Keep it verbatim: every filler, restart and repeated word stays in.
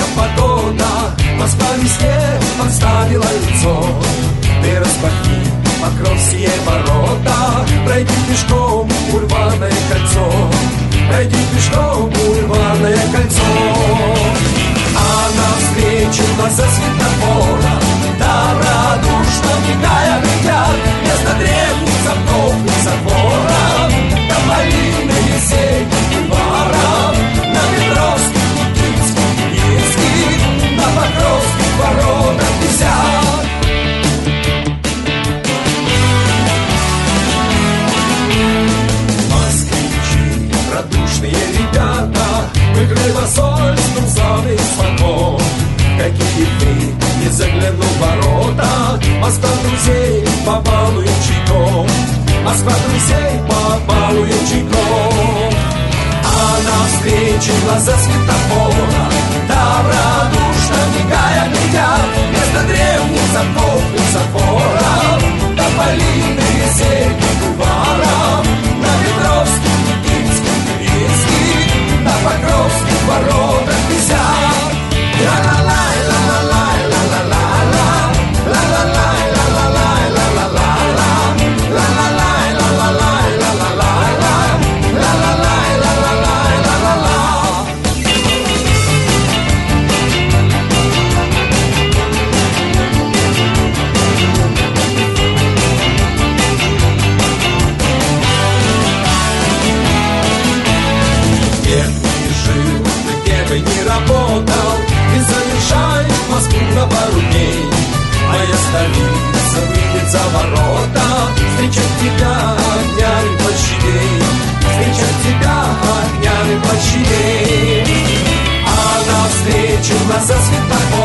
погода, Москва весне подставила лицо. Ты распахни Покровские ворота, пройди пешком Бульварное кольцо, пройди пешком Бульварное кольцо. А навстречу нас со светофора добродушно мигая глядят вместо древних замков и заборов до малины весей бульваров, на Петровских, Никитских, Невских, на Покровских воротах висят. Москвичи, радушные ребята, мы Крылосольском славы смогом. Какие ты не заглянул в ворота, Москва друзей побалуем чайком, Москва друзей побалуем чайком. А навстречу глаза светофора добродушно мигая глядят вместо древних замков и заборов до малины весенних бульваров, на Петровских, Никитских, Невских, на Покровских воротах висят. Ла-ла-лай, ла-ла-лай, ла-ла-ла-ла, ла-ла-лай, ла-ла-лай, ла-ла-ла-ла, ла-ла-лай, ла-ла-лай, ла-ла-ла-ла, ла-ла-лай, ла-ла-лай, ла-ла-ла. Где бы ни жил, где бы ни работал, ты заезжаешь в Москву на пару дней. Моя столица выйдет за ворота, встречать тебя огнями площадей, встречать тебя огнями площадей. А навстречу глаза светофора